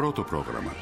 πρώτο πρόγραμμα.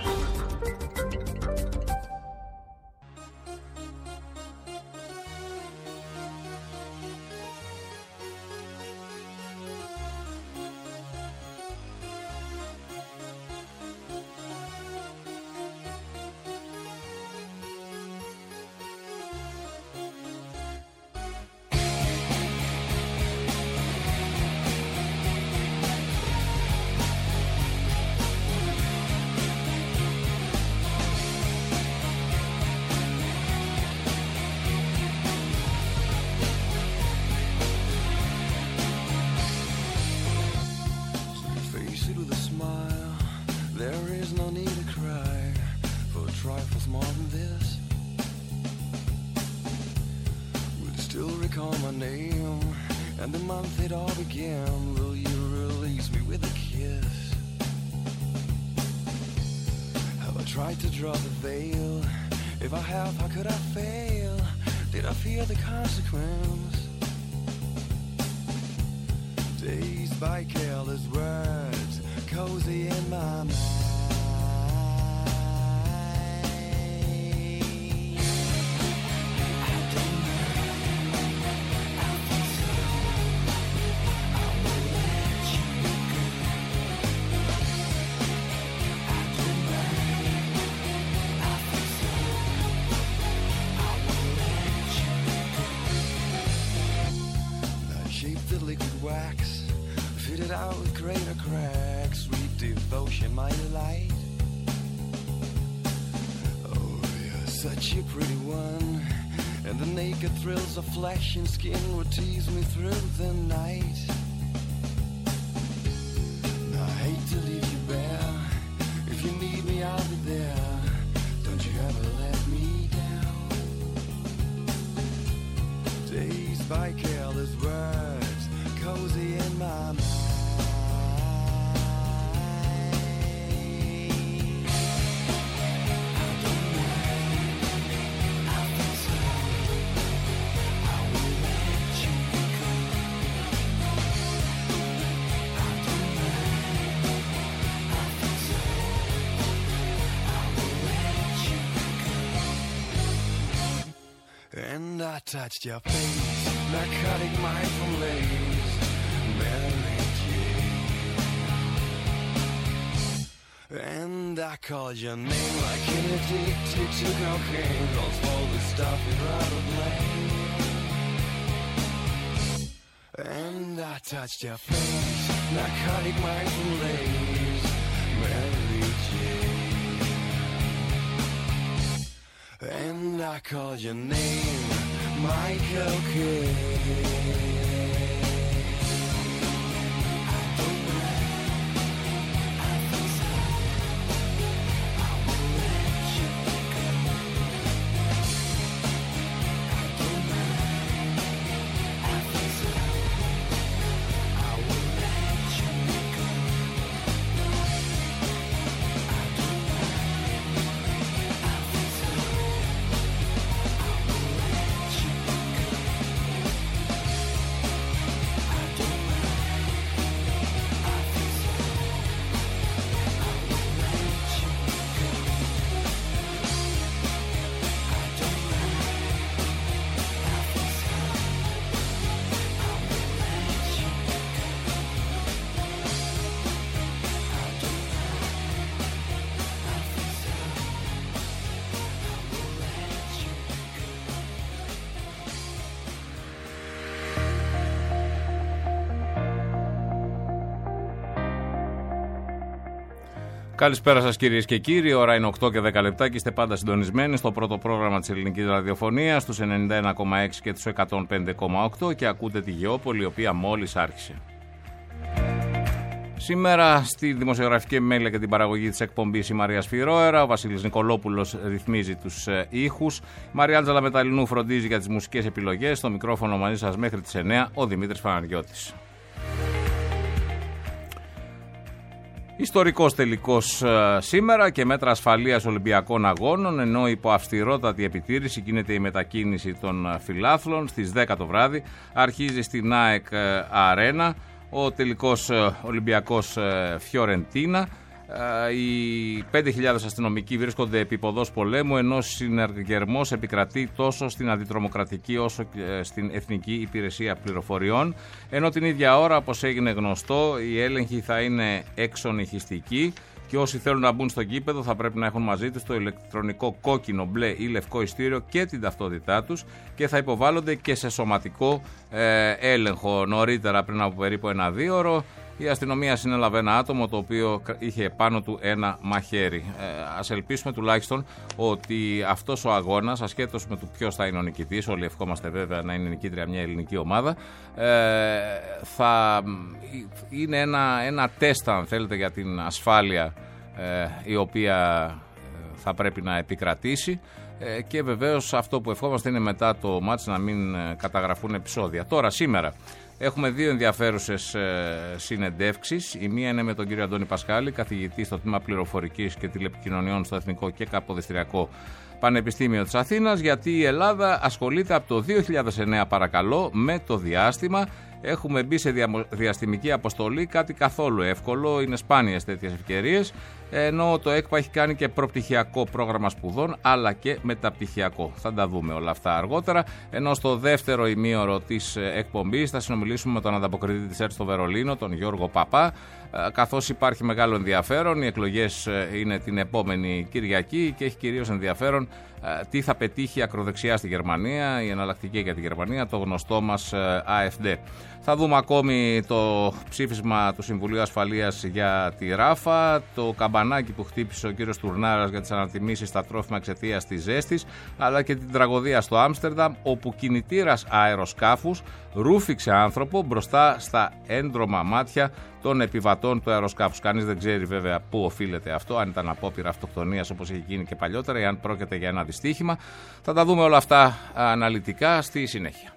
Flesh and skin would tease me through the night. I hate to leave you bare. If you need me, I'll be there. Don't you ever let me down. Dazed by careless words, cozy in my mind. I touched your face, narcotic mindful lace, Mary Jane. And I called your name like an addicted to cocaine, calls all the stuff you'd rather blame. And I touched your face, narcotic mindful lace, Mary Jane. And I called your name, Michael Kidd. Καλησπέρα σας κυρίες και κύριοι, ώρα είναι 8 και 10 λεπτά και είστε πάντα συντονισμένοι στο πρώτο πρόγραμμα της ελληνικής ραδιοφωνίας, στους 91,6 και τους 105,8 και ακούτε τη Γεώπολη, η οποία μόλις άρχισε. Σήμερα στη δημοσιογραφική επιμέλεια και την παραγωγή της εκπομπής η Μαρία Σφυρόερα, ο Βασίλης Νικολόπουλος ρυθμίζει τους ήχους, η Μαρία Τζαλαμεταλλινού φροντίζει για τις μουσικές επιλογές, στο μικρόφωνο μαζί σας μέχρι τις 9 ο Δημήτρης Παναγιώτης. Ιστορικός τελικός σήμερα και μέτρα ασφαλείας Ολυμπιακών Αγώνων, ενώ υπό αυστηρότατη επιτήρηση γίνεται η μετακίνηση των φιλάθλων. Στις 10 το βράδυ αρχίζει στην ΑΕΚ Αρένα ο τελικός Ολυμπιακός Φιωρεντίνα. Οι 5.000 αστυνομικοί βρίσκονται επί ποδός πολέμου, ενώ συνεργερμός επικρατεί τόσο στην αντιτρομοκρατική όσο και στην Εθνική Υπηρεσία Πληροφοριών. Ενώ την ίδια ώρα, όπως έγινε γνωστό, οι έλεγχοι θα είναι εξονυχιστικοί και όσοι θέλουν να μπουν στο γήπεδο θα πρέπει να έχουν μαζί τους το ηλεκτρονικό κόκκινο, μπλε ή λευκό ειστήριο και την ταυτότητά τους και θα υποβάλλονται και σε σωματικό έλεγχο. Νωρίτερα, πριν από περίπου 1-2 ώρο, η αστυνομία συνέλαβε ένα άτομο το οποίο είχε πάνω του ένα μαχαίρι. Ας ελπίσουμε τουλάχιστον ότι αυτός ο αγώνας, ασχέτως με το ποιος θα είναι ο νικητής, όλοι ευχόμαστε βέβαια να είναι νικήτρια μια ελληνική ομάδα, θα είναι ένα τεστ, αν θέλετε, για την ασφάλεια η οποία θα πρέπει να επικρατήσει. Και βεβαίως αυτό που ευχόμαστε είναι μετά το μάτς να μην καταγραφούν επεισόδια. Τώρα, σήμερα, έχουμε δύο ενδιαφέρουσες συνεντεύξεις. Η μία είναι με τον κύριο Αντώνη Πασχάλη, καθηγητή στο τμήμα Πληροφορικής και Τηλεπικοινωνιών στο Εθνικό και Καποδιστριακό Πανεπιστήμιο της Αθήνας, γιατί η Ελλάδα ασχολείται από το 2009, παρακαλώ, με το διάστημα. Έχουμε μπει σε διαστημική αποστολή, κάτι καθόλου εύκολο, είναι σπάνιες τέτοιες ευκαιρίες, ενώ το ΕΚΠΑ έχει κάνει και προπτυχιακό πρόγραμμα σπουδών, αλλά και μεταπτυχιακό. Θα τα δούμε όλα αυτά αργότερα, ενώ στο δεύτερο ημίωρο της εκπομπής θα συνομιλήσουμε με τον ανταποκριτή της ΕΡΤ στο Βερολίνο, τον Γιώργο Παπά, καθώς υπάρχει μεγάλο ενδιαφέρον. Οι εκλογές είναι την επόμενη Κυριακή και έχει κυρίως ενδιαφέρον τι θα πετύχει η ακροδεξιά στη Γερμανία, η εναλλακτική για τη Γερμανία, το γνωστό μας AfD. Θα δούμε ακόμη το ψήφισμα του Συμβουλίου Ασφαλείας για τη Ράφα, το καμπανάκι που χτύπησε ο κύριος Τουρνάρας για τις ανατιμήσεις στα τρόφιμα εξαιτίας της ζέστης, αλλά και την τραγωδία στο Άμστερνταμ, όπου κινητήρας αεροσκάφους ρούφηξε άνθρωπο μπροστά στα έντρωμα μάτια των επιβατών του αεροσκάφους. Κανείς δεν ξέρει βέβαια πού οφείλεται αυτό, αν ήταν απόπειρα αυτοκτονίας όπως έχει γίνει και παλιότερα, ή αν πρόκειται για ένα δυστύχημα. Θα τα δούμε όλα αυτά αναλυτικά στη συνέχεια.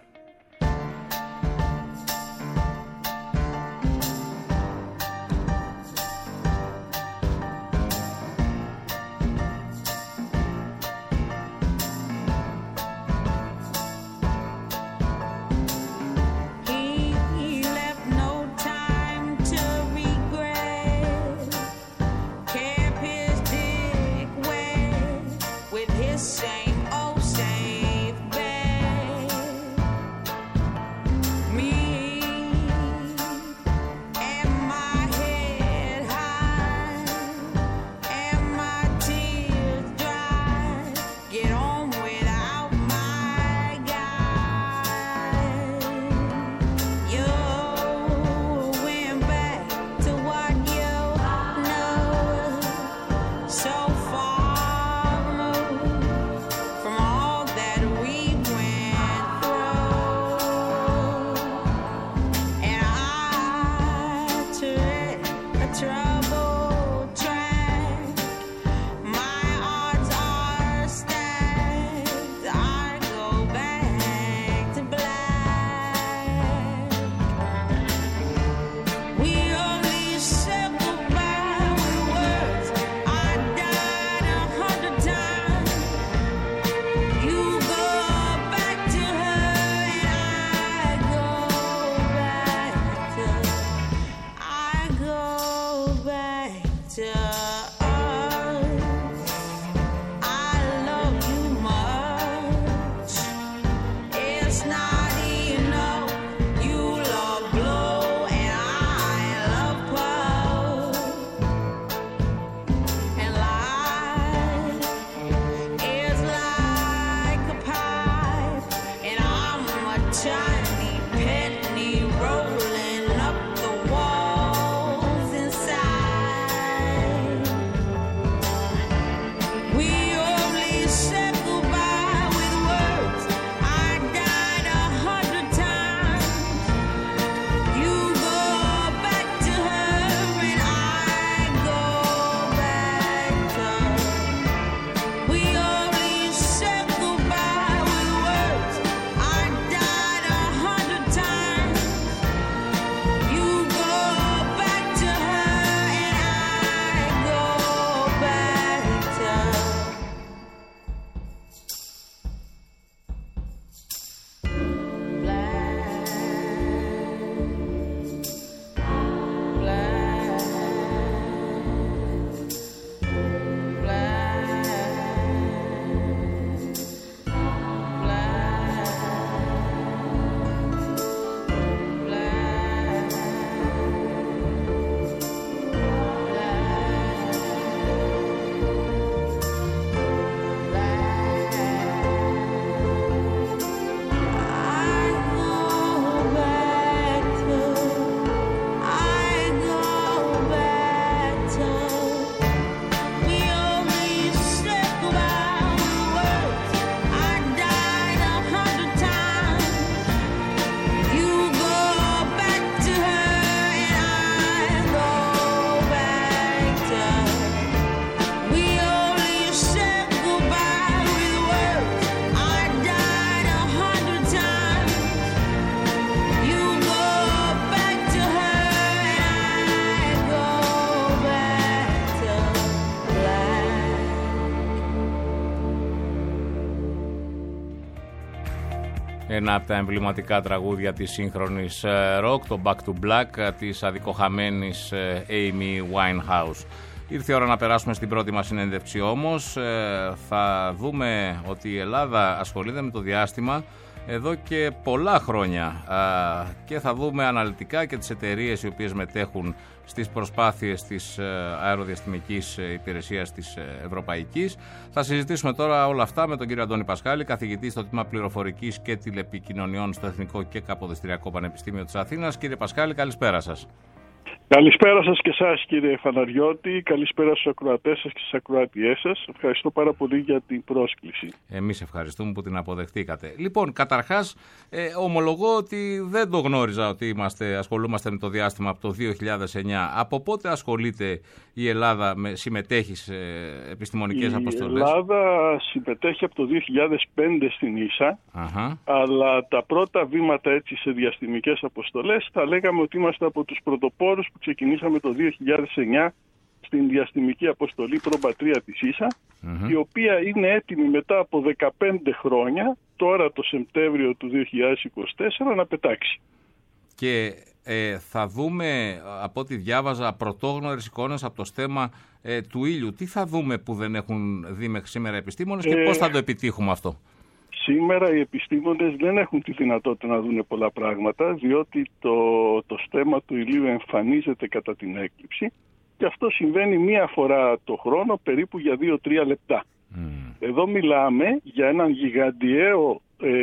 Ένα από τα εμβληματικά τραγούδια της σύγχρονης rock, το Back to Black της αδικοχαμένης Amy Winehouse. Ήρθε η ώρα να περάσουμε στην πρώτη μας συνέντευξη όμως. Θα δούμε ότι η Ελλάδα ασχολείται με το διάστημα εδώ και πολλά χρόνια και θα δούμε αναλυτικά και τις εταιρείες οι οποίες μετέχουν στις προσπάθειες της αεροδιαστημικής υπηρεσίας της Ευρωπαϊκής. Θα συζητήσουμε τώρα όλα αυτά με τον κύριο Αντώνη Πασχάλη, καθηγητή στο τμήμα πληροφορικής και τηλεπικοινωνιών στο Εθνικό και Καποδιστριακό Πανεπιστήμιο της Αθήνας. Κύριε Πασχάλη, καλησπέρα σας. Καλησπέρα σας και εσάς, κύριε Φαναριώτη. Καλησπέρα στους ακροατές σας και στις ακροατιές σας. Ευχαριστώ πάρα πολύ για την πρόσκληση. Εμείς ευχαριστούμε που την αποδεχτήκατε. Λοιπόν, καταρχάς, ομολογώ ότι δεν το γνώριζα ότι ασχολούμαστε με το διάστημα από το 2009. Από πότε ασχολείται η Ελλάδα, συμμετέχει σε επιστημονικές αποστολές? Η Ελλάδα συμμετέχει από το 2005 στην ίσα, αλλά τα πρώτα βήματα έτσι σε διαστημικές αποστολές θα λέγαμε ότι είμαστε από τους πρωτοπόρους που ξεκινήσαμε το 2009 στην διαστημική αποστολή Προμπατρία της ίσα, η οποία είναι έτοιμη μετά από 15 χρόνια, τώρα το Σεπτέμβριο του 2024, να πετάξει. Και θα δούμε, από ό,τι διάβαζα, πρωτόγνωρες εικόνες από το στέμμα του ήλιου. Τι θα δούμε που δεν έχουν δει μέχρι σήμερα οι επιστήμονες και πώς θα το επιτύχουμε αυτό? Σήμερα οι επιστήμονες δεν έχουν τη δυνατότητα να δουν πολλά πράγματα, διότι το στέμμα του ηλίου εμφανίζεται κατά την έκλειψη και αυτό συμβαίνει μία φορά το χρόνο, περίπου για 2-3 λεπτά. Εδώ μιλάμε για έναν γιγαντιαίο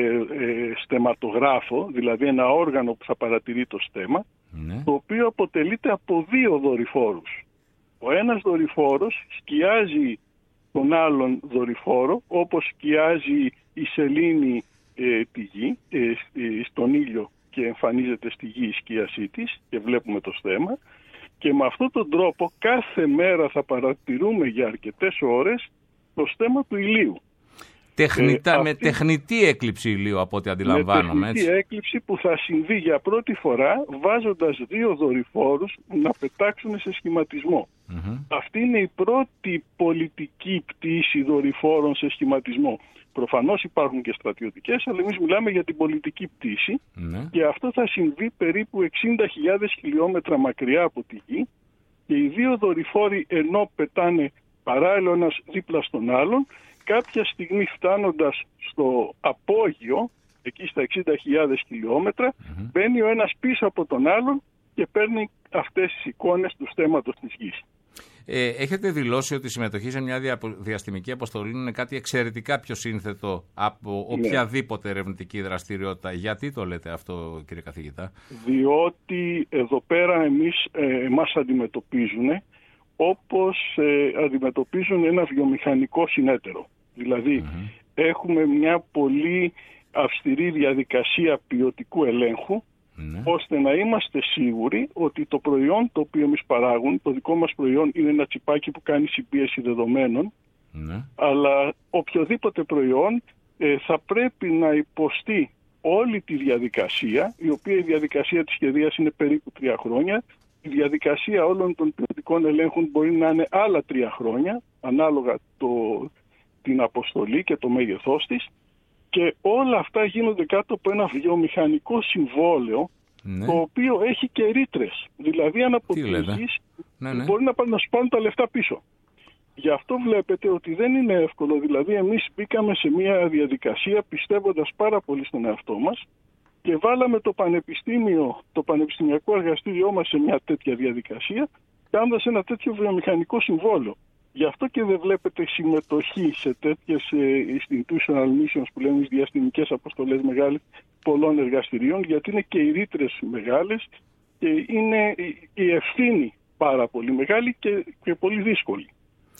στεματογράφο, δηλαδή ένα όργανο που θα παρατηρεί το στέμμα, το οποίο αποτελείται από 2 δορυφόρους. Ο ένας δορυφόρος σκιάζει τον άλλον δορυφόρο, όπως σκιάζει η σελήνη τη γη, στον ήλιο, και εμφανίζεται στη γη η σκίασή της και βλέπουμε το στέμμα, και με αυτόν τον τρόπο κάθε μέρα θα παρατηρούμε για αρκετές ώρες το στέμμα του ηλίου. Με τεχνητή έκλειψη ηλίου, από ό,τι αντιλαμβάνομαι. Με τεχνητή έκλειψη που θα συμβεί για πρώτη φορά βάζοντας 2 δορυφόρους να πετάξουν σε σχηματισμό. Αυτή είναι η πρώτη πολιτική πτήση δορυφόρων σε σχηματισμό. Προφανώς υπάρχουν και στρατιωτικές, αλλά εμείς μιλάμε για την πολιτική πτήση, και αυτό θα συμβεί περίπου 60.000 χιλιόμετρα μακριά από τη γη, και οι 2 δορυφόροι, ενώ πετάνε παράλληλο ένας δίπλα στον άλλον, κάποια στιγμή φτάνοντας στο απόγειο, εκεί στα 60.000 χιλιόμετρα, μπαίνει ο ένας πίσω από τον άλλον και παίρνει αυτές τις εικόνες του στέμματος της γης. Έχετε δηλώσει ότι η συμμετοχή σε μια διαστημική αποστολή είναι κάτι εξαιρετικά πιο σύνθετο από οποιαδήποτε ερευνητική δραστηριότητα. Γιατί το λέτε αυτό, κύριε καθηγητά? Διότι εδώ πέρα εμάς αντιμετωπίζουν όπως αντιμετωπίζουν ένα βιομηχανικό συνέτερο. Δηλαδή έχουμε μια πολύ αυστηρή διαδικασία ποιοτικού ελέγχου, ώστε να είμαστε σίγουροι ότι το προϊόν το οποίο εμείς παράγουν, το δικό μας προϊόν, είναι ένα τσιπάκι που κάνει συμπίεση δεδομένων, αλλά οποιοδήποτε προϊόν θα πρέπει να υποστεί όλη τη διαδικασία, η οποία η διαδικασία της σχεδίας είναι περίπου 3 χρόνια. Η διαδικασία όλων των ποιοτικών ελέγχων μπορεί να είναι άλλα 3 χρόνια, ανάλογα την αποστολή και το μέγεθός της, και όλα αυτά γίνονται κάτω από ένα βιομηχανικό συμβόλαιο, το οποίο έχει και ρήτρες. Δηλαδή αν αποτύχεις μπορεί να σου πάρουν τα λεφτά πίσω. Γι' αυτό βλέπετε ότι δεν είναι εύκολο. Δηλαδή εμείς μπήκαμε σε μια διαδικασία πιστεύοντας πάρα πολύ στον εαυτό μας και βάλαμε το πανεπιστημιακό εργαστήριό μας σε μια τέτοια διαδικασία, κάνοντας ένα τέτοιο βιομηχανικό συμβόλαιο. Γι' αυτό και δεν βλέπετε συμμετοχή σε τέτοιες institutional missions που λέμε διαστημικές αποστολές μεγάλες πολλών εργαστηρίων, γιατί είναι και οι ρήτρες μεγάλες και είναι η ευθύνη πάρα πολύ μεγάλη και πολύ δύσκολη.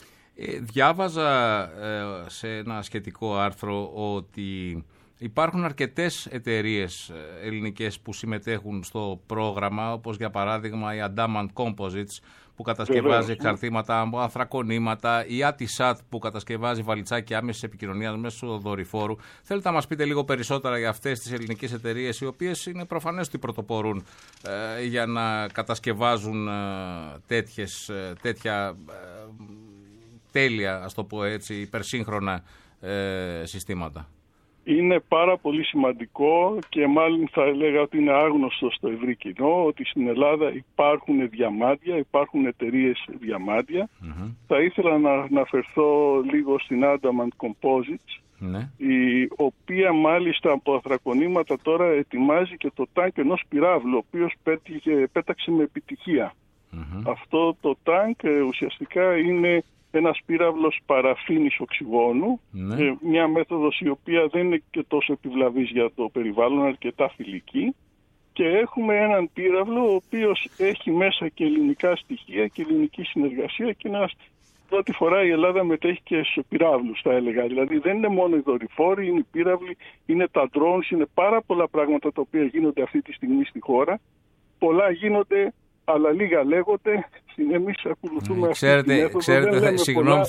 Διάβαζα σε ένα σχετικό άρθρο ότι υπάρχουν αρκετές εταιρείες ελληνικές που συμμετέχουν στο πρόγραμμα, όπως για παράδειγμα η Adamant Composites που κατασκευάζει εξαρτήματα από ανθρακονήματα, η Atisat που κατασκευάζει βαλιτσάκια άμεσης επικοινωνίας μέσω δορυφόρου. Θέλετε να μας πείτε λίγο περισσότερα για αυτές τις ελληνικές εταιρείες, οι οποίες είναι προφανές ότι πρωτοπορούν για να κατασκευάζουν τέτοια τέλεια, ας το πω έτσι, υπερσύγχρονα συστήματα? Είναι πάρα πολύ σημαντικό και μάλλον θα έλεγα ότι είναι άγνωστο στο ευρύ κοινό ότι στην Ελλάδα υπάρχουν διαμάντια, υπάρχουν εταιρείες διαμάντια. Θα ήθελα να αναφερθώ λίγο στην Adamant Composites, η οποία μάλιστα από ανθρακονήματα τώρα ετοιμάζει και το τάγκ ενός πυράβλου, ο οποίος πέταξε με επιτυχία. Αυτό το τάγκ ουσιαστικά είναι ένας πύραυλος παραφίνης οξυγόνου, μια μέθοδος η οποία δεν είναι και τόσο επιβλαβής για το περιβάλλον, αρκετά φιλική, και έχουμε έναν πύραυλο ο οποίος έχει μέσα και ελληνικά στοιχεία και ελληνική συνεργασία και πρώτη φορά η Ελλάδα μετέχει και σε πυράβλους, θα έλεγα. Δηλαδή δεν είναι μόνο οι δορυφόροι, είναι οι πύραυλοι, είναι τα drones, είναι πάρα πολλά πράγματα τα οποία γίνονται αυτή τη στιγμή στη χώρα. Πολλά γίνονται, αλλά λίγα λέγονται. Εμείς ακολουθούμε αυτή τη μέθοδο. Ξέρετε, συγγνώμη,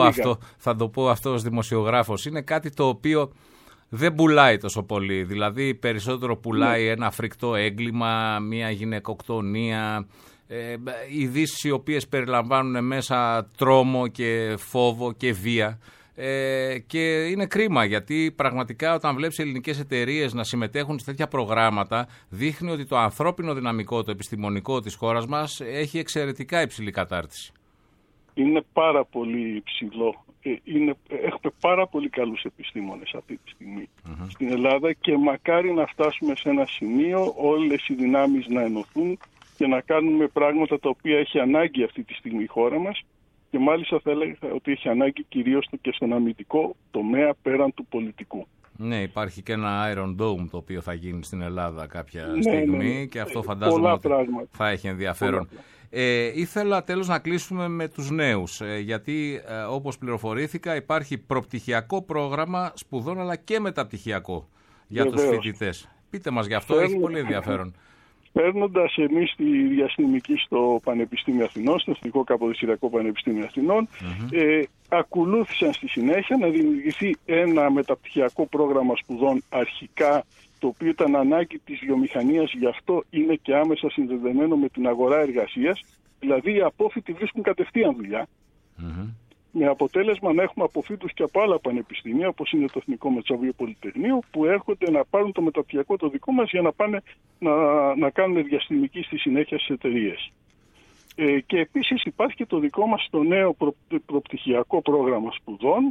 θα το πω αυτό ως δημοσιογράφος. Είναι κάτι το οποίο δεν πουλάει τόσο πολύ. Δηλαδή περισσότερο πουλάει ένα φρικτό έγκλημα, μια γυναικοκτονία, ειδήσεις οι οποίες περιλαμβάνουν μέσα τρόμο και φόβο και βία. Και είναι κρίμα, γιατί πραγματικά όταν βλέπεις ελληνικές εταιρείες να συμμετέχουν σε τέτοια προγράμματα, δείχνει ότι το ανθρώπινο δυναμικό, το επιστημονικό της χώρας μας έχει εξαιρετικά υψηλή κατάρτιση. Είναι πάρα πολύ υψηλό. Έχουμε πάρα πολύ καλούς επιστήμονες αυτή τη στιγμή στην Ελλάδα και μακάρι να φτάσουμε σε ένα σημείο όλες οι δυνάμεις να ενωθούν και να κάνουμε πράγματα τα οποία έχει ανάγκη αυτή τη στιγμή η χώρα μας. Και μάλιστα θα έλεγα ότι έχει ανάγκη κυρίως και στον αμυντικό τομέα πέραν του πολιτικού. Ναι, υπάρχει και ένα Iron Dome το οποίο θα γίνει στην Ελλάδα κάποια στιγμή και αυτό φαντάζομαι ότι θα έχει ενδιαφέρον. Ήθελα τέλος να κλείσουμε με τους νέους, γιατί όπως πληροφορήθηκα υπάρχει προπτυχιακό πρόγραμμα σπουδών αλλά και μεταπτυχιακό για τους φοιτητές. Πείτε μας γι' αυτό, έχει πολύ ενδιαφέρον. Παίρνοντας εμείς τη διαστημική στο Πανεπιστήμιο Αθηνών, στο Εθνικό Καποδιστριακό Πανεπιστήμιο Αθηνών, ακολούθησαν στη συνέχεια να δημιουργηθεί ένα μεταπτυχιακό πρόγραμμα σπουδών αρχικά, το οποίο ήταν ανάγκη της βιομηχανίας, γι' αυτό είναι και άμεσα συνδεδεμένο με την αγορά εργασίας, δηλαδή οι απόφοιτοι βρίσκουν κατευθείαν δουλειά. Με αποτέλεσμα να έχουμε αποφύτους και από άλλα πανεπιστήμια, όπως είναι το Εθνικό Μετσοβείο Πολυτεχνείο, που έρχονται να πάρουν το μεταπτυχιακό το δικό μας για να πάνε να κάνουν διαστημική στη συνέχεια στις εταιρείες. Και επίσης υπάρχει και το δικό μας το νέο προπτυχιακό πρόγραμμα σπουδών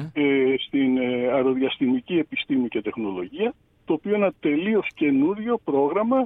στην αεροδιαστημική επιστήμη και τεχνολογία, το οποίο είναι ένα τελείως καινούριο πρόγραμμα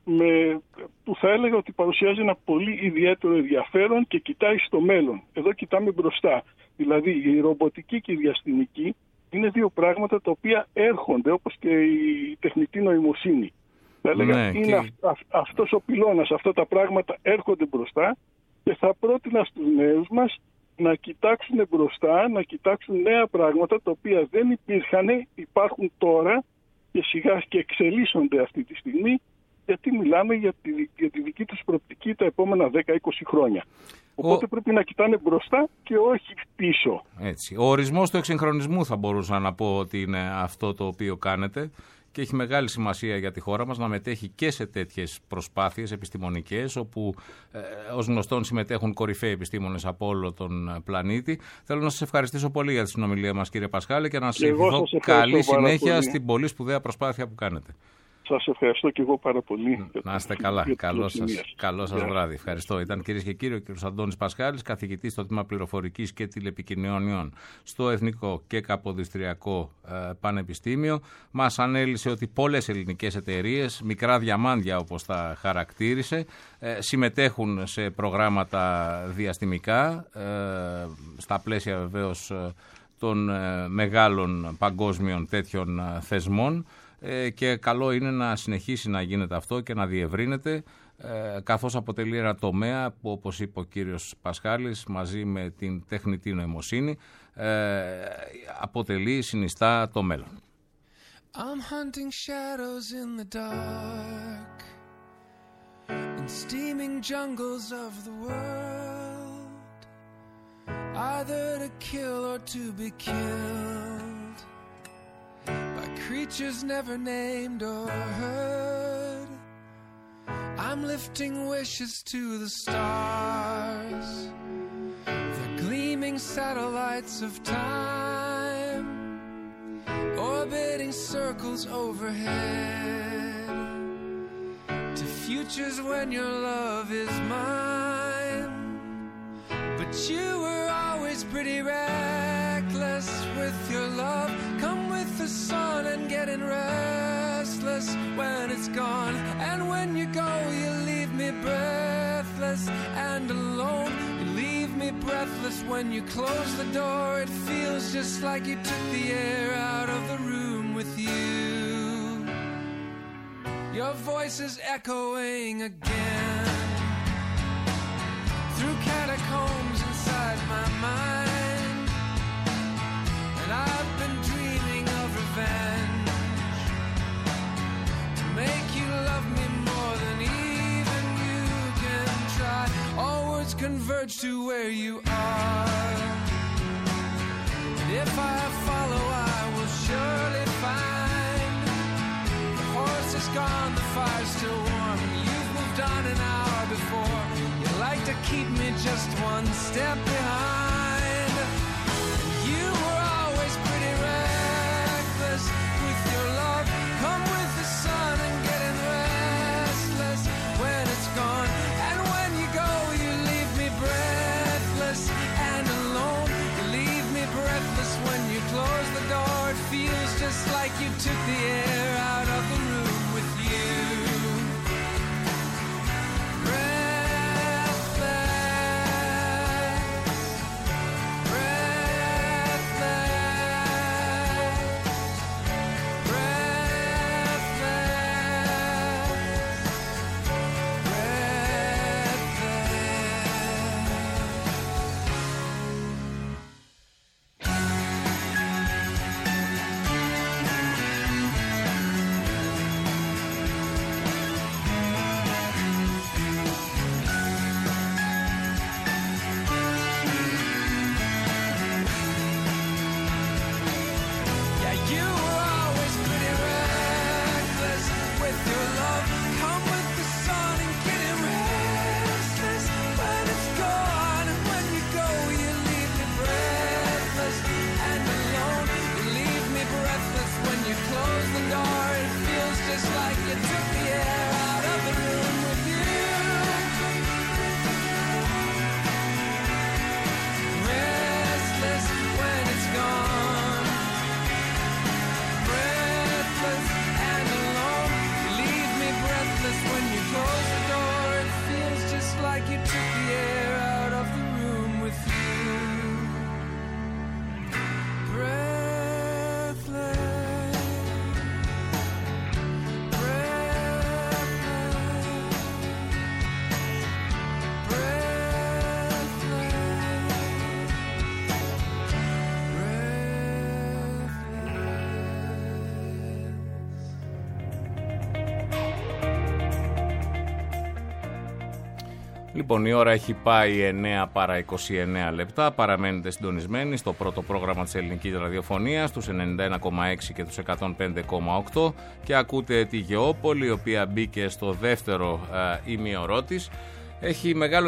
που θα έλεγα ότι παρουσιάζει ένα πολύ ιδιαίτερο ενδιαφέρον και κοιτάει στο μέλλον. Εδώ κοιτάμε μπροστά. Δηλαδή η ρομποτική και η διαστημική είναι δύο πράγματα τα οποία έρχονται, όπως και η τεχνητή νοημοσύνη. Θα έλεγα είναι αυτός ο πυλώνας, αυτά τα πράγματα έρχονται μπροστά και θα πρότεινα στους νέους μας να κοιτάξουν μπροστά, να κοιτάξουν νέα πράγματα τα οποία δεν υπήρχαν, υπάρχουν τώρα και σιγά και εξελίσσονται αυτή τη στιγμή, γιατί μιλάμε για τη δική τους προοπτική τα επόμενα 10-20 χρόνια. Οπότε πρέπει να κοιτάνε μπροστά και όχι πίσω. Έτσι. Ο ορισμός του εξυγχρονισμού θα μπορούσα να πω ότι είναι αυτό το οποίο κάνετε και έχει μεγάλη σημασία για τη χώρα μας να μετέχει και σε τέτοιες προσπάθειες επιστημονικές, όπου ως γνωστόν συμμετέχουν κορυφαίοι επιστήμονες από όλο τον πλανήτη. Θέλω να σας ευχαριστήσω πολύ για τη συνομιλία μας, κύριε Πασχάλη, και να σας ευχηθώ καλή συνέχεια στην πολύ σπουδαία προσπάθεια που κάνετε. Σας ευχαριστώ και εγώ πάρα πολύ. Να είστε καλά. Καλό σας βράδυ. Ευχαριστώ. Ήταν, κυρίες και κύριοι, ο κ. Αντώνης Πασχάλης, καθηγητής στο Τμήμα Πληροφορικής και Τηλεπικοινωνιών στο Εθνικό και Καποδιστριακό Πανεπιστήμιο. Μας ανέλησε ότι πολλές ελληνικές εταιρείες, μικρά διαμάντια όπως τα χαρακτήρισε, συμμετέχουν σε προγράμματα διαστημικά, στα πλαίσια βεβαίως των μεγάλων παγκόσμιων τέτοιων θεσμών. Και καλό είναι να συνεχίσει να γίνεται αυτό και να διευρύνεται, καθώς αποτελεί ένα τομέα που, όπως είπε ο κύριος Πασχάλης, μαζί με την τεχνητή νοημοσύνη αποτελεί, συνιστά το μέλλον. I'm hunting shadows in the dark in steaming jungles of the world, either to kill or to be killed by creatures never named or heard. I'm lifting wishes to the stars, the gleaming satellites of time, or orbiting circles overhead, to futures when your love is mine. But you were always pretty reckless with your love. Come with the sun and getting restless when it's gone. And when you go, you leave me breathless and alone. You leave me breathless when you close the door. It feels just like you took the air out of the room with you. Your voice is echoing again through catacombs inside my mind. And I've been dreaming of revenge, to make you love me more than even you can try. All words converge to where you are, and if I follow, I will surely find. The horse is gone, the fire's still warm. You've moved on an hour before. You like to keep me just one step behind. You were always pretty reckless with your love. Come with the sun and getting restless when it's gone. And when you go, you leave me breathless and alone. You leave me breathless when you close the door. It feels just like you took the air out of the room with you. Λοιπόν, η ώρα έχει πάει 9 παρά 29 λεπτά. Παραμένετε συντονισμένοι στο πρώτο πρόγραμμα της ελληνικής ραδιοφωνίας, τους 91,6 και τους 105,8 και ακούτε τη Γεώπολη, η οποία μπήκε στο δεύτερο ημίωρό της. Έχουν μεγάλο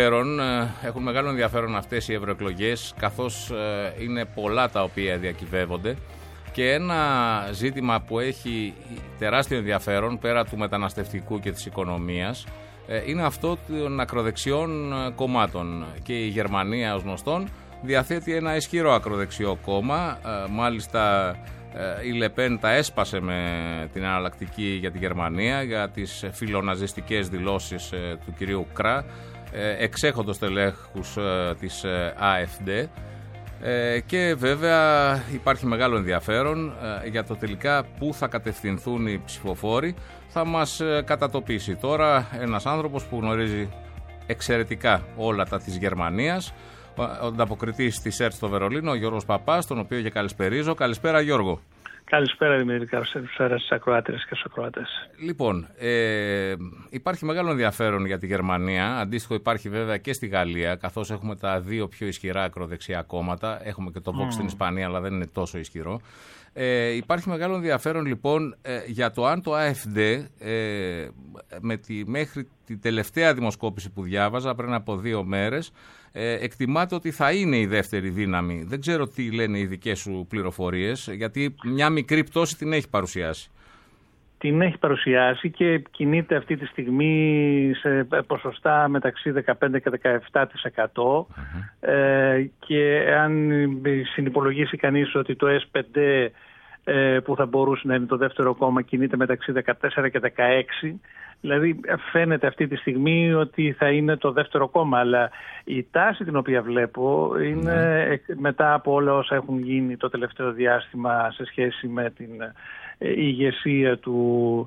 ενδιαφέρον αυτές οι ευρωεκλογές, καθώς είναι πολλά τα οποία διακυβεύονται. Και ένα ζήτημα που έχει τεράστιο ενδιαφέρον, πέρα του μεταναστευτικού και της οικονομίας, είναι αυτό των ακροδεξιών κομμάτων. Και η Γερμανία, ως γνωστόν, διαθέτει ένα ισχυρό ακροδεξιό κόμμα. Μάλιστα η Λεπέν τα έσπασε με την εναλλακτική για τη Γερμανία για τις φιλοναζιστικές δηλώσεις του κυρίου Κρά, εξέχοντος τελέχους της AfD. Και βέβαια υπάρχει μεγάλο ενδιαφέρον για το τελικά πού θα κατευθυνθούν οι ψηφοφόροι. Θα μας κατατοπίσει τώρα ένας άνθρωπος που γνωρίζει εξαιρετικά όλα τα της Γερμανίας, ο ανταποκριτής της ΕΡΤ στο Βερολίνο, ο Γιώργος Παπάς, τον οποίο και καλησπερίζω. Καλησπέρα, Γιώργο. Καλησπέρα, Δημήτρη. Καλησπέρα στους ακροάτρες και στους ακροατές. Λοιπόν, υπάρχει μεγάλο ενδιαφέρον για τη Γερμανία. Αντίστοιχο υπάρχει βέβαια και στη Γαλλία, καθώς έχουμε τα δύο πιο ισχυρά ακροδεξιά κόμματα. Έχουμε και το Vox στην Ισπανία, αλλά δεν είναι τόσο ισχυρό. Υπάρχει μεγάλο ενδιαφέρον λοιπόν για το αν το AfD μέχρι τη τελευταία δημοσκόπηση που διάβαζα πριν από 2 μέρες εκτιμάται ότι θα είναι η δεύτερη δύναμη. Δεν ξέρω τι λένε οι δικές σου πληροφορίες, γιατί μια μικρή πτώση την έχει παρουσιάσει. Την έχει παρουσιάσει και κινείται αυτή τη στιγμή σε ποσοστά μεταξύ 15% και 17%. Και αν συνυπολογίσει κανείς ότι το S5 που θα μπορούσε να είναι το δεύτερο κόμμα κινείται μεταξύ 14 και 16, δηλαδή φαίνεται αυτή τη στιγμή ότι θα είναι το δεύτερο κόμμα, αλλά η τάση την οποία βλέπω είναι μετά από όλα όσα έχουν γίνει το τελευταίο διάστημα σε σχέση με την ηγεσία του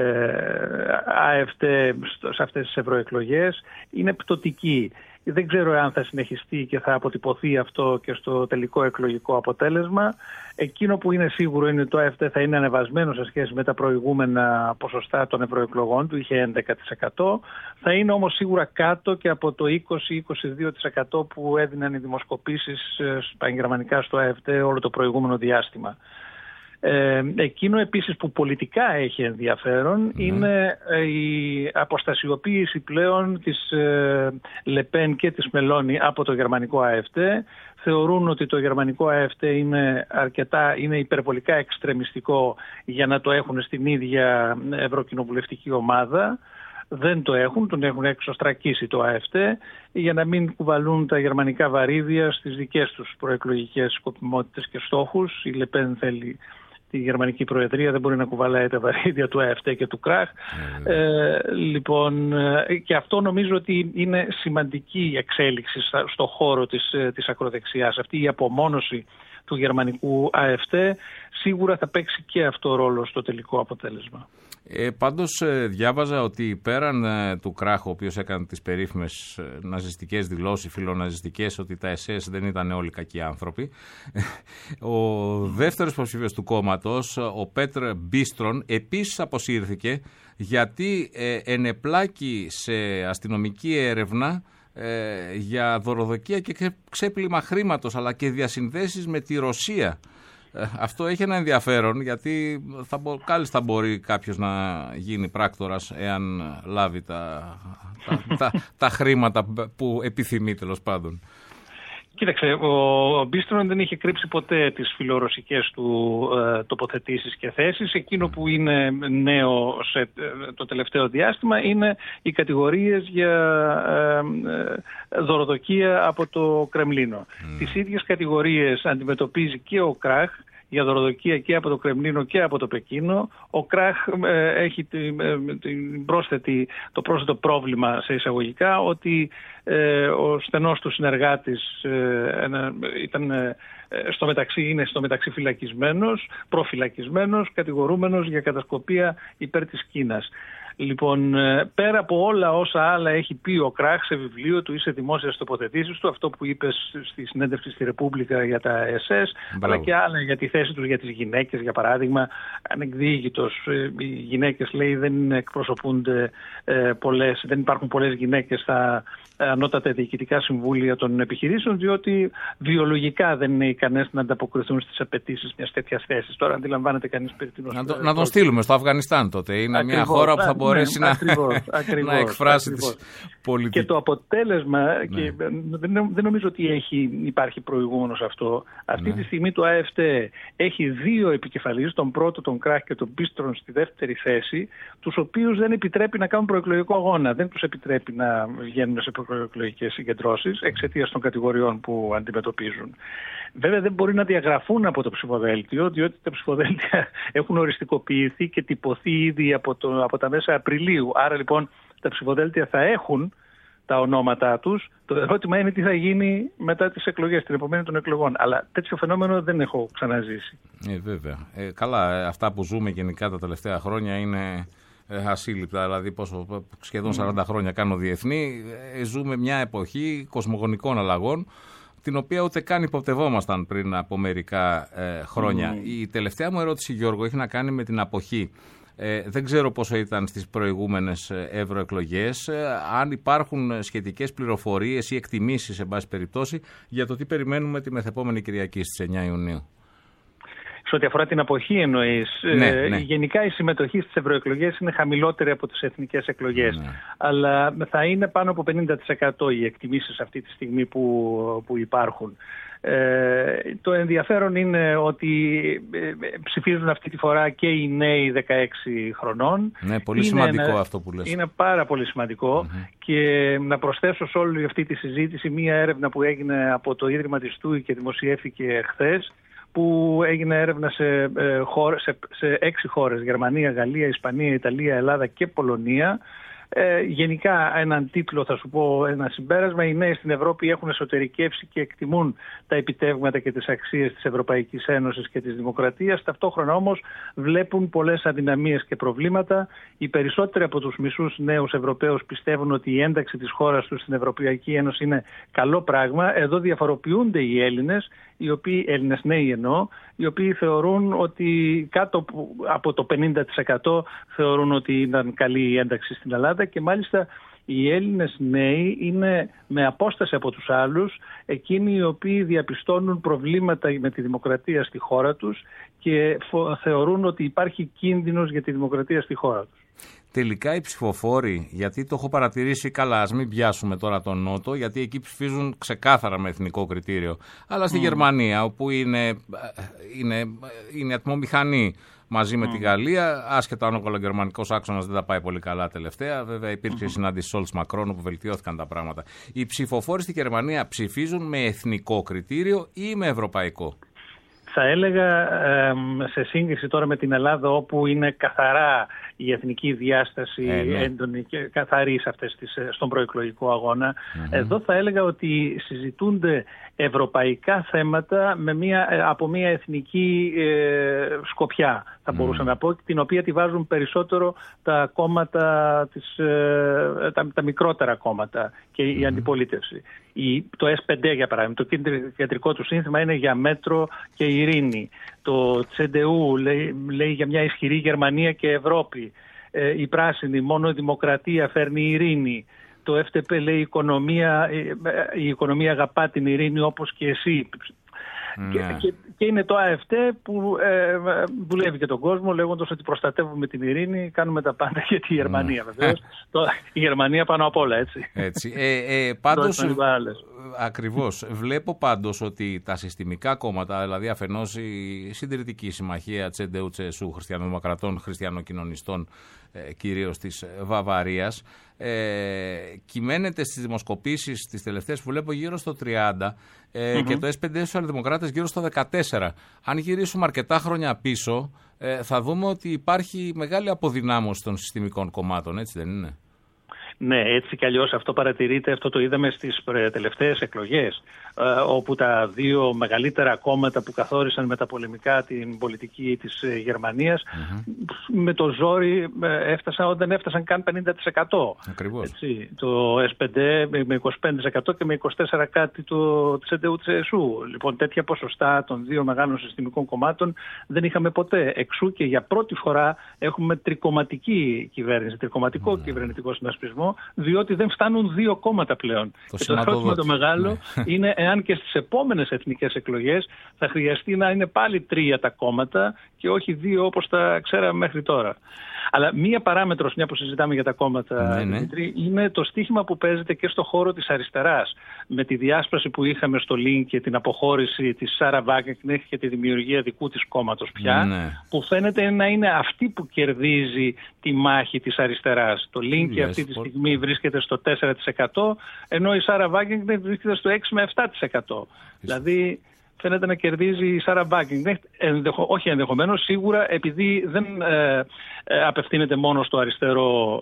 ΑΕΦΤ σε αυτές τις ευρωεκλογές, είναι πτωτική. Δεν ξέρω αν θα συνεχιστεί και θα αποτυπωθεί αυτό και στο τελικό εκλογικό αποτέλεσμα. Εκείνο που είναι σίγουρο είναι ότι το ΑΕΦΤ θα είναι ανεβασμένο σε σχέση με τα προηγούμενα ποσοστά των ευρωεκλογών του, είχε 11%. Θα είναι όμως σίγουρα κάτω και από το 20-22% που έδιναν οι δημοσκοπήσεις πανγερμανικά στο ΑΕΦΤ όλο το προηγούμενο διάστημα. Εκείνο επίσης που πολιτικά έχει ενδιαφέρον είναι η αποστασιοποίηση πλέον της Λεπέν και της Μελώνη από το γερμανικό ΑΕΦΤ. Θεωρούν ότι το γερμανικό ΑΕΦΤ είναι υπερβολικά εξτρεμιστικό για να το έχουν στην ίδια ευρωκοινοβουλευτική ομάδα. Δεν το έχουν, τον έχουν εξωστρακίσει το ΑΕΦΤ για να μην κουβαλούν τα γερμανικά βαρύδια στις δικές τους προεκλογικές σκοπιμότητες και στόχους. Η Λεπέν θέλει τη γερμανική προεδρία, δεν μπορεί να κουβαλάει τα βαρύδια του ΑΕΦΤ και του ΚΡΑΧ. Λοιπόν, και αυτό νομίζω ότι είναι σημαντική εξέλιξη στο χώρο της ακροδεξιάς. Αυτή η απομόνωση του γερμανικού ΑΕΦΤ σίγουρα θα παίξει και αυτό ρόλο στο τελικό αποτέλεσμα. Πάντως διάβαζα ότι πέραν του ΚΡΑΧ, ο οποίος έκανε τις περίφημες ναζιστικές δηλώσεις, φιλοναζιστικές, ότι τα SS δεν ήταν όλοι κακοί άνθρωποι, ο δεύτερος υποψήφιος του κόμματος, ο Πέτρ Μπίστρον, επίσης αποσύρθηκε γιατί ενεπλάκη σε αστυνομική έρευνα για δωροδοκία και ξέπλυμα χρήματος, αλλά και διασυνδέσεις με τη Ρωσία. Αυτό έχει ένα ενδιαφέρον, γιατί κάλλιστα μπορεί κάποιος να γίνει πράκτορας εάν λάβει τα χρήματα που επιθυμεί, τέλος πάντων. Κοίταξε, ο Μπίστρον δεν είχε κρύψει ποτέ τις φιλορωσικές του τοποθετήσεις και θέσεις. Εκείνο που είναι νέο σε το τελευταίο διάστημα είναι οι κατηγορίες για δωροδοκία από το Κρεμλίνο. Τις ίδιες κατηγορίες αντιμετωπίζει και ο ΚΡΑΧ για δωροδοκία και από το Κρεμλίνο και από το Πεκίνο. Ο ΚΡΑΧ έχει το πρόσθετο πρόβλημα, σε εισαγωγικά, ότι ο στενός του συνεργάτης είναι στο μεταξύ φυλακισμένος, προφυλακισμένος, κατηγορούμενος για κατασκοπία υπέρ της Κίνας. Λοιπόν, πέρα από όλα όσα άλλα έχει πει ο ΚΡΑΧ σε βιβλίο του ή σε δημόσιες τοποθετήσεις του, αυτό που είπε στη συνέντευξη στη Ρεπούμπλικα για τα SS, αλλά και άλλα για τη θέση τους για τις γυναίκες, για παράδειγμα, ανεκδίγητος. Οι γυναίκες, λέει, δεν εκπροσωπούνται δεν υπάρχουν πολλές γυναίκες στα ανώτατα διοικητικά συμβούλια των επιχειρήσεων, διότι βιολογικά δεν είναι ικανές να ανταποκριθούν στις απαιτήσεις μιας τέτοιας θέσης. Τώρα αντιλαμβάνεται κανείς περί τίνος. Να τον στείλουμε στο Αφγανιστάν τότε. Είναι ακριβώς μια χώρα που θα μπορέσει να εκφράσει τις πολιτικές. Και το αποτέλεσμα, και δεν νομίζω ότι υπάρχει προηγούμενο σε αυτό. Αυτή τη στιγμή το ΑΕΦΤ έχει δύο επικεφαλείς, τον πρώτο, τον ΚΡΑΧ, και τον Μπίστρον στη δεύτερη θέση, τους οποίους δεν επιτρέπει να κάνουν προεκλογικό αγώνα. Δεν τους επιτρέπει να βγαίνουν σε προεκλογικές συγκεντρώσεις εξαιτίας των κατηγοριών που αντιμετωπίζουν. Βέβαια δεν μπορεί να διαγραφούν από το ψηφοδέλτιο, διότι τα ψηφοδέλτια έχουν οριστικοποιηθεί και τυπωθεί ήδη από τα μέσα Απριλίου. Άρα λοιπόν τα ψηφοδέλτια θα έχουν τα ονόματά τους. Το ερώτημα είναι τι θα γίνει μετά τις εκλογές, την επομένη των εκλογών. Αλλά τέτοιο φαινόμενο δεν έχω ξαναζήσει. Βέβαια. Καλά, αυτά που ζούμε γενικά τα τελευταία χρόνια είναι ασύλληπτα. Δηλαδή σχεδόν 40 χρόνια κάνω διεθνή. Ζούμε μια εποχή κοσμογονικών αλλαγών, την οποία ούτε καν υποπτευόμασταν πριν από μερικά χρόνια. Η τελευταία μου ερώτηση, Γιώργο, έχει να κάνει με την αποχή. Δεν ξέρω πόσο ήταν στις προηγούμενες ευρωεκλογές, αν υπάρχουν σχετικές πληροφορίες ή εκτιμήσεις, σε πάση περιπτώσει, για το τι περιμένουμε τη μεθεπόμενη Κυριακή στις 9 Ιουνίου. Σε ό,τι αφορά την αποχή εννοείς. Ναι. Γενικά η συμμετοχή στις ευρωεκλογές είναι χαμηλότερη από τις εθνικές εκλογές. Ναι. Αλλά θα είναι πάνω από 50% οι εκτιμήσεις αυτή τη στιγμή που υπάρχουν. Το ενδιαφέρον είναι ότι ψηφίζουν αυτή τη φορά και οι νέοι 16 χρονών. Ναι, πολύ σημαντικό αυτό που λες. Είναι πάρα πολύ σημαντικό. Και να προσθέσω σε όλη αυτή τη συζήτηση μία έρευνα που έγινε από το Ίδρυμα της ΤΟΥΙ και δημοσιεύθηκε χθες, που έγινε έρευνα σε 6 χώρες, Γερμανία, Γαλλία, Ισπανία, Ιταλία, Ελλάδα και Πολωνία. Γενικά έναν τίτλο θα σου πω, ένα συμπέρασμα: οι νέοι στην Ευρώπη έχουν εσωτερικεύσει και εκτιμούν τα επιτεύγματα και τις αξίες της Ευρωπαϊκής Ένωσης και της δημοκρατίας. Ταυτόχρονα όμως βλέπουν πολλές αδυναμίες και προβλήματα. Οι περισσότεροι από τους μισούς νέους Ευρωπαίους πιστεύουν ότι η ένταξη της χώρας τους στην Ευρωπαϊκή Ένωση είναι καλό πράγμα. Εδώ διαφοροποιούνται οι Έλληνες, Έλληνες νέοι εννοώ, οι οποίοι θεωρούν ότι κάτω από το 50% θεωρούν ότι ήταν καλή η ένταξη στην Ελλάδα, και μάλιστα οι Έλληνες νέοι είναι με απόσταση από τους άλλους εκείνοι οι οποίοι διαπιστώνουν προβλήματα με τη δημοκρατία στη χώρα τους και θεωρούν ότι υπάρχει κίνδυνος για τη δημοκρατία στη χώρα τους. Τελικά οι ψηφοφόροι, γιατί το έχω παρατηρήσει, καλά, ας μην πιάσουμε τώρα τον Νότο, γιατί εκεί ψηφίζουν ξεκάθαρα με εθνικό κριτήριο. Αλλά στη Γερμανία, όπου είναι ατμομηχανή μαζί με τη Γαλλία, άσχετα αν ο γαλλογερμανικός άξονας δεν τα πάει πολύ καλά τελευταία. Βέβαια, υπήρξε συνάντηση Σόλτς Μακρόν όπου βελτιώθηκαν τα πράγματα. Οι ψηφοφόροι στη Γερμανία ψηφίζουν με εθνικό κριτήριο ή με ευρωπαϊκό? Θα έλεγα σε σύγκριση τώρα με την Ελλάδα, όπου είναι καθαρά η εθνική διάσταση έντονη και καθαρή στον προεκλογικό αγώνα, εδώ θα έλεγα ότι συζητούνται ευρωπαϊκά θέματα από μια εθνική σκοπιά, θα μπορούσα να πω, την οποία τη βάζουν περισσότερο τα κόμματα, τα μικρότερα κόμματα και η αντιπολίτευση. Το S5 για παράδειγμα, το κεντρικό του σύνθημα είναι για μέτρο και ειρήνη. Το CDU λέει για μια ισχυρή Γερμανία και Ευρώπη. Η πράσινη, μόνο η δημοκρατία φέρνει ειρήνη. Το FDP λέει η οικονομία αγαπά την ειρήνη όπως και εσύ. Και είναι το AfD που δουλεύει και τον κόσμο λέγοντας ότι προστατεύουμε την ειρήνη, κάνουμε τα πάντα για τη Γερμανία βεβαίως. Η Γερμανία πάνω απ' όλα, έτσι. Πάντως, ακριβώς. Βλέπω πάντως ότι τα συστημικά κόμματα, δηλαδή αφενός η Συντηρητική Συμμαχία, CDU, CSU, Χριστιανοδημοκρατών, Χριστιανοκοινωνιστών, κυρίως της Βαβαρίας, κυμαίνεται στις δημοσκοπήσεις τις τελευταίες που βλέπω γύρω στο 30% και το S5 Σοσιαλδημοκράτες γύρω στο 14%. Αν γυρίσουμε αρκετά χρόνια πίσω, θα δούμε ότι υπάρχει μεγάλη αποδυνάμωση των συστημικών κομμάτων, έτσι δεν είναι? Ναι, έτσι κι αλλιώς αυτό παρατηρείται, αυτό το είδαμε στις τελευταίες εκλογές, όπου τα δύο μεγαλύτερα κόμματα που καθόρισαν μεταπολεμικά την πολιτική της Γερμανίας, με το ζόρι δεν έφτασαν καν 50%. Ακριβώς. Έτσι, το S5 με 25% και με 24% κάτι το CDU-CSU. Λοιπόν, τέτοια ποσοστά των δύο μεγάλων συστημικών κομμάτων δεν είχαμε ποτέ. Εξού και για πρώτη φορά έχουμε τρικομματική κυβέρνηση, τρικομματικό κυβερνητικό συνασπισμό, διότι δεν φτάνουν δύο κόμματα πλέον. Και το ερώτημα το μεγάλο είναι εάν και στις επόμενες εθνικές εκλογές θα χρειαστεί να είναι πάλι 3 τα κόμματα και όχι 2 όπως τα ξέραμε μέχρι τώρα. Αλλά μία παράμετρος, μια που συζητάμε για τα κόμματα, Δημήτρη, είναι το στίχημα που παίζεται και στο χώρο της αριστεράς. Με τη διάσπαση που είχαμε στο Link και την αποχώρηση της Σάρα Βάγκενχτ και τη δημιουργία δικού της κόμματος πια, που φαίνεται να είναι αυτή που κερδίζει τη μάχη της αριστεράς. Το Link αυτή τη στιγμή βρίσκεται στο 4%, ενώ η Σάρα Βάγκενχτ βρίσκεται στο 6 με 7%. Δηλαδή φαίνεται να κερδίζει η Σάρα Βάγκενχτ, όχι ενδεχομένως, σίγουρα επειδή δεν απευθύνεται μόνο στο αριστερό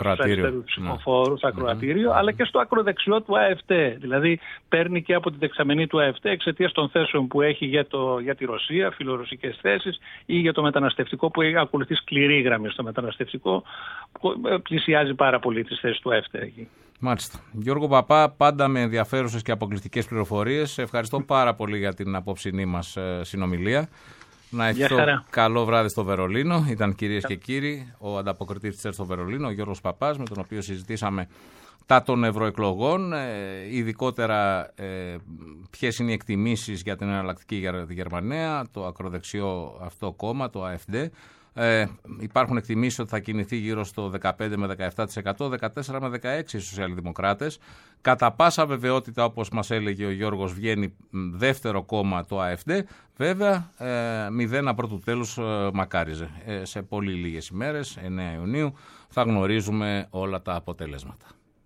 ψηφοφόρου, στο ακροατήριο, αλλά και στο ακροδεξιό του AfD. Δηλαδή παίρνει και από τη δεξαμενή του AfD εξαιτίας των θέσεων που έχει για τη Ρωσία, φιλορωσικές θέσεις, ή για το μεταναστευτικό, που ακολουθεί σκληρή γραμμή στο μεταναστευτικό, πλησιάζει πάρα πολύ τις θέσεις του AfD εκεί. Μάλιστα. Γιώργο Παπά, πάντα με ενδιαφέρουσες και αποκλειστικές πληροφορίες. Ευχαριστώ πάρα πολύ για την απόψινή μας συνομιλία. Να ευχηθώ καλό βράδυ στο Βερολίνο. Ήταν, κυρίες και κύριοι, ο ανταποκριτής της ΕΡΤ στο Βερολίνο, ο Γιώργος Παπάς, με τον οποίο συζητήσαμε τα των ευρωεκλογών, ειδικότερα ποιες είναι οι εκτιμήσεις για την εναλλακτική για τη Γερμανία, το ακροδεξιό αυτό κόμμα, το AfD. Υπάρχουν εκτιμήσεις ότι θα κινηθεί γύρω στο 15 με 17%, 14 με 16% οι σοσιαλδημοκράτες. Κατά πάσα βεβαιότητα, όπως μας έλεγε ο Γιώργος, βγαίνει δεύτερο κόμμα το AfD. Βέβαια, 0 πρώτου τέλους μακάριζε. Σε πολύ λίγες ημέρες, 9 Ιουνίου, θα γνωρίζουμε όλα τα αποτελέσματα.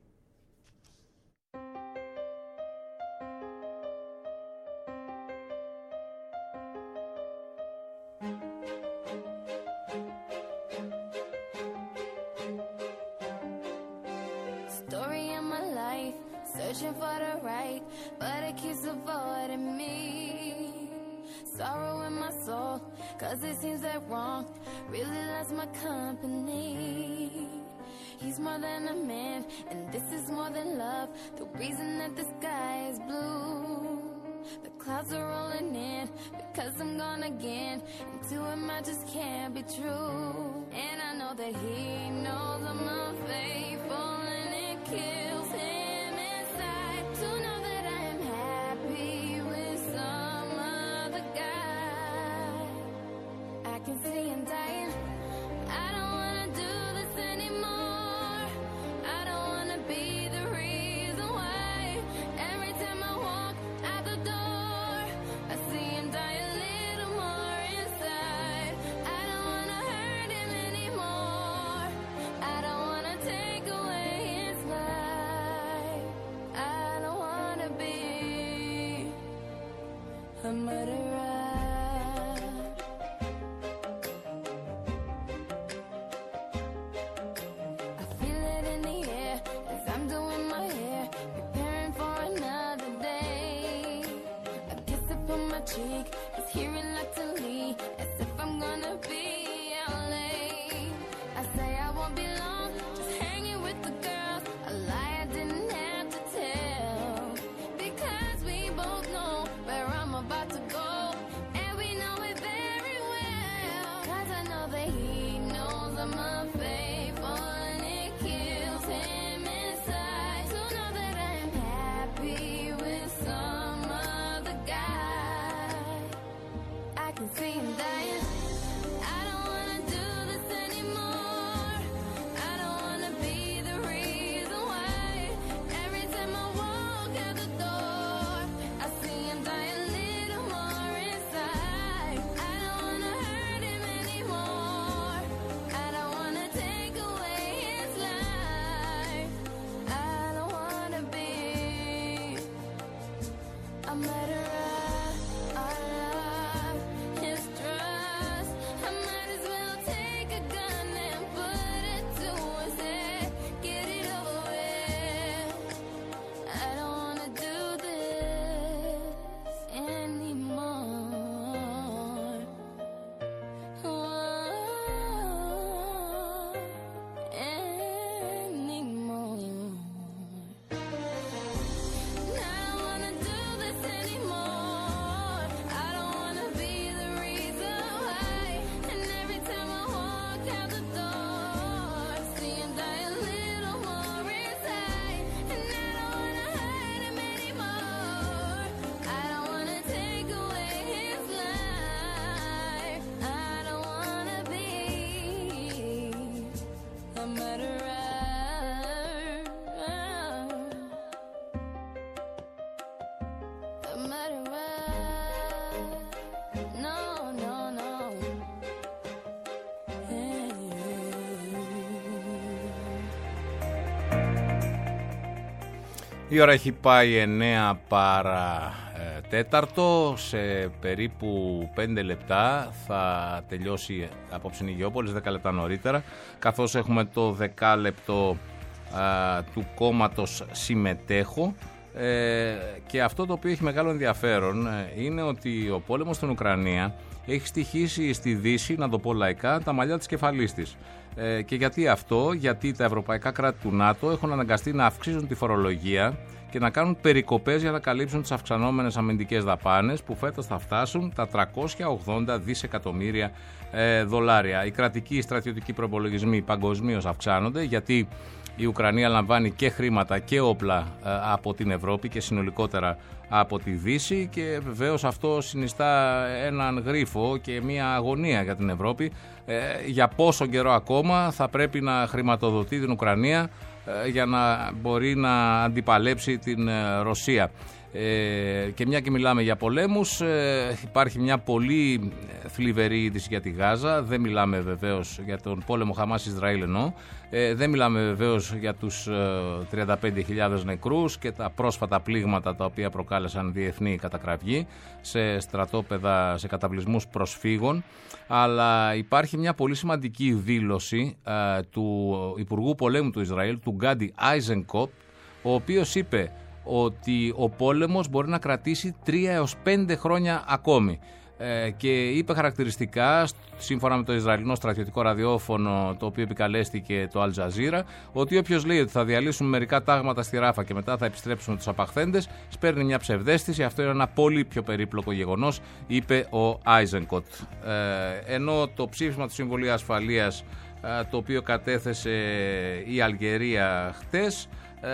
Searching for the right, but it keeps avoiding me. Sorrow in my soul, cause it seems that wrong really loves my company. He's more than a man, and this is more than love. The reason that the sky is blue. The clouds are rolling in, because I'm gone again. And to him I just can't be true. And I know that he knows I'm unfaithful, and it kills him. To know that I am happy with some other guy. I can see him dying. I don't wanna do this anymore. I don't wanna be the reason why. Every time I walk out the door, I see him die a little more inside. I don't wanna hurt him anymore. I don't wanna take away his life. A murderer. I feel it in the air as I'm doing my hair, preparing for another day. A kiss upon my cheek is hearing luckily, as if I'm gonna be out late. I say I won't be long, just hanging with the girls, a lie I didn't have to tell, because we both know where I'm about to go, and we know it very well. Cause I know that he knows I'm unfaithful, and it kills him inside to know that I'm happy with some other guy. I can see him dying. I don't wanna do this anymore. I don't wanna be the reason why. Every time I walk out the door, I see him die a little more inside. I don't wanna hurt him anymore. I don't wanna take away his life. I don't wanna be a murderer. I love his trust. I might as well take a gun and put it to his head. Get it over with. I don't wanna do this anymore. Anymore. I don't wanna do this anymore. I don't wanna be the reason why. And every time I walk out the door, I see him die a little more inside. And I don't wanna hurt him anymore. I don't wanna take away his life. I don't wanna be a murderer. A murderer. No, no, no. Η ώρα έχει πάει 9 παρά τέταρτο. Σε περίπου 5 λεπτά θα τελειώσει απόψινη Γεώπολης, 10 λεπτά νωρίτερα, καθώς έχουμε το 10 λεπτό του κόμματος Συμμετέχω. Και αυτό το οποίο έχει μεγάλο ενδιαφέρον είναι ότι ο πόλεμος στην Ουκρανία έχει στοιχήσει στη Δύση, να το πω λαϊκά, τα μαλλιά της κεφαλής της. Και γιατί αυτό? Γιατί τα ευρωπαϊκά κράτη του ΝΑΤΟ έχουν αναγκαστεί να αυξήσουν τη φορολογία και να κάνουν περικοπές για να καλύψουν τις αυξανόμενες αμυντικές δαπάνες, που φέτος θα φτάσουν τα 380 δισεκατομμύρια δολάρια. Οι κρατικοί στρατιωτικοί προπολογισμοί παγκοσμίως αυξάνονται, γιατί η Ουκρανία λαμβάνει και χρήματα και όπλα από την Ευρώπη και συνολικότερα από τη Δύση, και βεβαίως αυτό συνιστά έναν γρίφο και μια αγωνία για την Ευρώπη για πόσο καιρό ακόμα θα πρέπει να χρηματοδοτεί την Ουκρανία για να μπορεί να αντιπαλέψει την Ρωσία. Και μια και μιλάμε για πολέμους, υπάρχει μια πολύ θλιβερή είδηση για τη Γάζα. Δεν μιλάμε βεβαίως για τον πόλεμο Χαμάς-Ισραήλ εννοώ. Δεν μιλάμε βεβαίως για τους 35.000 νεκρούς και τα πρόσφατα πλήγματα τα οποία προκάλεσαν διεθνή κατακραυγή σε στρατόπεδα, σε καταβλισμούς προσφύγων. Αλλά υπάρχει μια πολύ σημαντική δήλωση του Υπουργού Πολέμου του Ισραήλ, του Γκάντι Άιζενκοτ, ο οποίος είπε ότι ο πόλεμος μπορεί να κρατήσει 3 έως 5 χρόνια ακόμη. Και είπε χαρακτηριστικά, σύμφωνα με το Ισραηλινό στρατιωτικό ραδιόφωνο, το οποίο επικαλέστηκε το Al Jazeera, ότι όποιος λέει ότι θα διαλύσουμε μερικά τάγματα στη Ράφα και μετά θα επιστρέψουμε τους απαχθέντες, σπέρνει μια ψευδαίσθηση. Αυτό είναι ένα πολύ πιο περίπλοκο γεγονός, είπε ο Άιζενκοτ. Ενώ το ψήφισμα του Συμβουλίου Ασφαλείας, το οποίο κατέθεσε η Αλγερία χτες,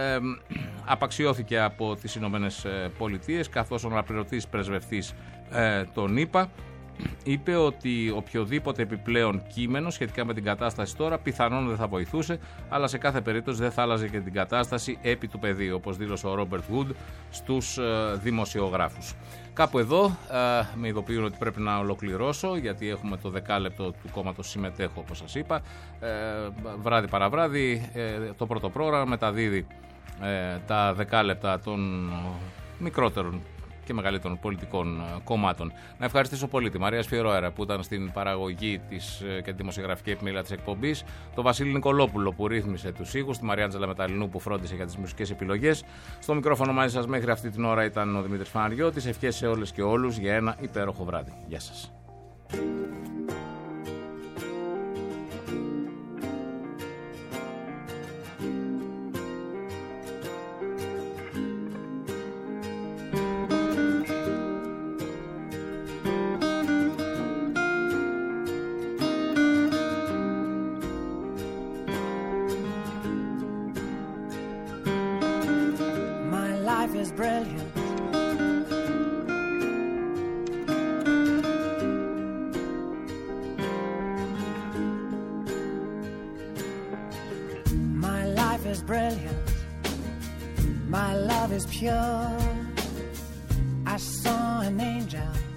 απαξιώθηκε από τις Ηνωμένες Πολιτείες, καθώς ο αναπληρωτής πρεσβευτής τον είπε ότι οποιοδήποτε επιπλέον κείμενο σχετικά με την κατάσταση τώρα πιθανόν δεν θα βοηθούσε, αλλά σε κάθε περίπτωση δεν θα άλλαζε και την κατάσταση επί του πεδίου, όπως δήλωσε ο Ρόμπερτ Γουντ στους δημοσιογράφους. Κάπου εδώ με ειδοποιούν ότι πρέπει να ολοκληρώσω, γιατί έχουμε το 10λεπτο του κόμματος Συμμετέχω, όπως σας είπα. Βράδυ παραβράδυ το πρώτο πρόγραμμα μεταδίδει τα 10 λεπτά των μικρότερων και μεγαλύτερων πολιτικών κομμάτων. Να ευχαριστήσω πολύ τη Μαρία Σφιερόερα που ήταν στην παραγωγή της και τη δημοσιογραφική επιμέλεια της εκπομπής, τον Βασίλη Νικολόπουλο που ρύθμισε τους ήχους, τη Μαριάντζελα Μεταλλινού που φρόντισε για τις μουσικές επιλογές. Στο μικρόφωνο μαζί σας μέχρι αυτή την ώρα ήταν ο Δημήτρης Φαναριώτης. Ευχές σε όλες και όλους για ένα υπέροχο βράδυ. Γεια σας. Is brilliant. My life is brilliant. My love is pure. I saw an angel